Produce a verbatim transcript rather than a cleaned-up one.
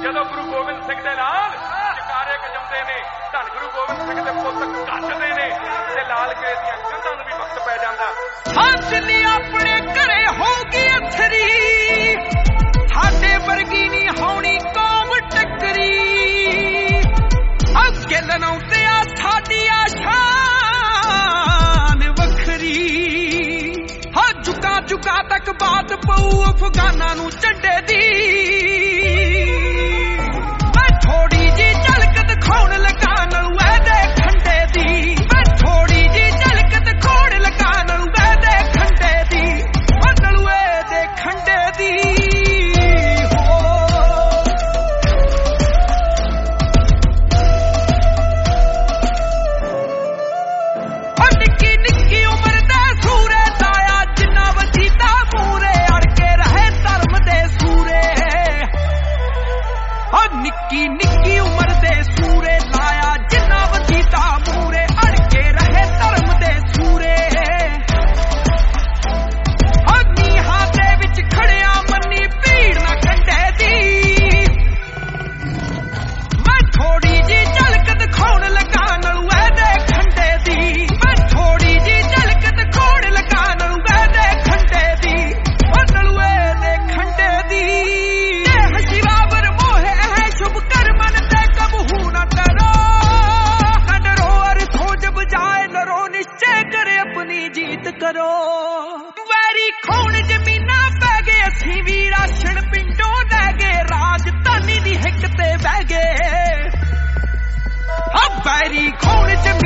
ਜਦੋਂ ਗੁਰੂ ਗੋਬਿੰਦ ਸਿੰਘ ਦੇ ਲਾਲ ਜਕਾਰੇ ਗਜਾਉਂਦੇ ਨੇ, ਧੰਨ ਗੁਰੂ ਗੋਬਿੰਦ ਸਿੰਘ ਦੇ ਪੁੱਤ ਗੱਜਦੇ ਨੇ ਤੇ ਲਾਲ ਕਿਲੇ ਦੀਆਂ ਕੰਧਾਂ ਨੂੰ ਵੀ ਵਕਤ ਪੈ ਜਾਂਦਾ। ਹਾਂ ਜਿੰਨੀ ਆਪਣੇ ਘਰੇ ਹੋਊਗੀ ਅਥਰੀ, ਸਾਡੇ ਵਰਗੀ ਨਹੀਂ ਹੋਣੀ ਕੌਮ ਟੱਕਰੀ। ਅੱਗੇ ਲਨਾਉਂਦੇ ਆ ਸਾਡੀ ਆਸ਼ਾਨ ਵੱਖਰੀ। ਹਾਂ ਝੁਕਾ ਝੁਕਾ ਤੱਕ ਬਾਤ ਪਊ ਅਫਗਾਨਾਂ ਨੂੰ ਝੰਡੇ ਦੀ। ਮੈਂ ਥੋੜੀ ਜੀ ਝਲਕ ਦਿਖਾਉਣ ਲੱਗਾ ਨਲੂਏ ਦੇ ਖੰਡੇ ਦੀ। ਮੈਂ ਥੋੜੀ ਜੀ ਝਲਕ ਦਿਖਾਉਣ ਲੱਗਾ ਨਲੂਏ ਦੇ ਖੰਡੇ ਦੀ। ਉਹ ਨਲੂਏ ਦੇ ਖੰਡੇ ਦੀ। ਨਿੱਕੀ ਨਿੱਕੀ ਉਮਰ ਦੇ ਸੂਰੇ ਲਾਇਆ ਜਿੰਨਾ ਵਜੀਦਾ ਮੂਰੇ ਅੜ ਕੇ ਰਹੇ ਧਰਮ ਦੇ ਸੂਰੇ। ਨਿੱਕੀ ਨਿੱਕੀ ਉਮਰ ਦੇ ਸੂਰੇ ਲਾਇਆ ਜਿੰਨਾ ਵਜੀਦਾ ਮੂਰੇ ਅੜ ਕੇ ਰਹੇ ਧਰਮ ਦੇ ਸੂਰੇ। ਨੀਹਾਂ ਦੇ ਵਿੱਚ ਖੜਿਆ ਮੰਨੀ ਭੀੜ ਨਾ ਕੰਡੇ ਦੀ। ਮੈਂ ਥੋੜੀ ਜੀ ਝਲਕ ਦਿਖਾਉਣ ਲੱਗਾ ਨਲੂਏ ਦੇ ਖੰਡੇ ਦੀ। ਮੈਂ ਥੋੜੀ ਜੀ ਝਲਕ ਦਿਖਾਉਣ ਲੱਗਾ ਨਲੂਏ ਦੇ ਖੰਡੇ ਦੀ। ਉਹ ਨਲੂਏ ਦੇ ਖੰਡੇ ਦੀ। ਇਹ ਸ਼ਿਵਾਵਰ ਮੋਹੇ ਹੈ शुभ कर्मन ते कबहू न डरो। न डरो और सोच बजाए नरो निश्चय करे अपनी जीत करो। वैरी खोण जमीना पै गए असी भी राशन पिंडों लै गए। राजधानी दी हिक ते बह गए। वैरी खोण